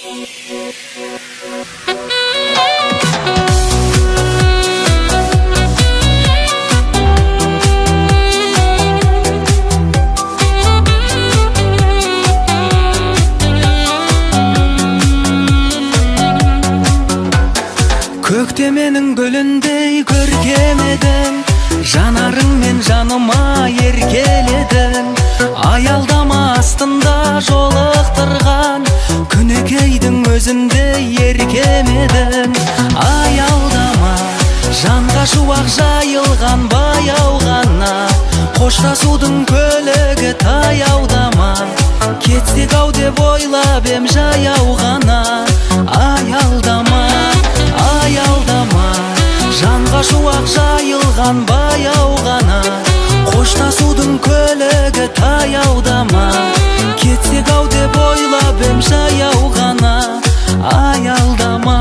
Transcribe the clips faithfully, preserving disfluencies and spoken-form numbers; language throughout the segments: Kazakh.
Көктеменің гүліндей көркем едің, жанарыңмен жаныма еркеледің. Аялдама астында жолықтырған күнекейдің өзіндей еркем едің. Аялдама, жанға шуақ жайылған баяу ғана, қоштасудың көлігі таяудама. Кетсек ау деп ойлап ем жаяу ғана. Аялдама, аялдама, жанға шуақ жайылған баяу ғана, қоштасудың көлігі таяудама. Кетсек ау деп ойлап ем жаяу ғана. Аялдама.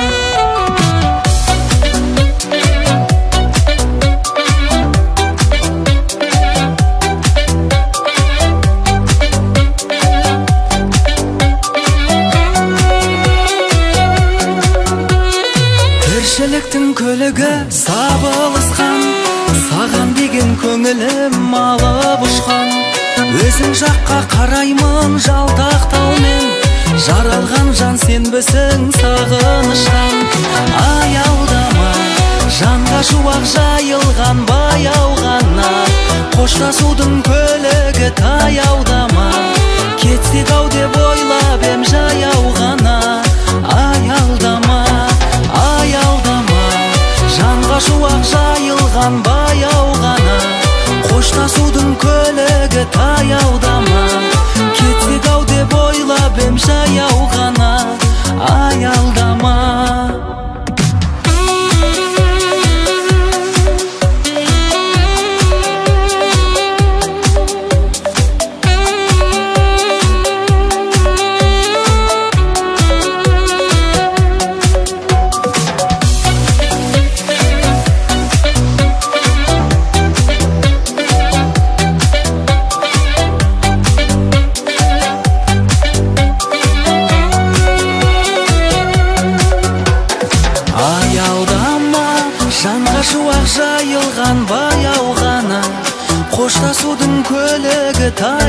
Тіршіліктің көлігі сабылысқан, саған деген көңілім алып ұшқан. Өзің жаққа қараймын жалтақтаумен, жаралған жан сенбісің сағыныштан. Аялдама, жанға шуақ жайылған баяу ғана, қоштасудың көлігі таяудама. Кетсек ау деп ойлап ем жаяу ғана. Аялдама, аялдама, жанға шуақ жайылған баяу ғана, қоштасудың көлігі таяудама. Кетсек ау деп ойлап ем жаяу ғана. Аялдама. Жанға шуақ жайылған баяу ғана, қоштасудың көлігі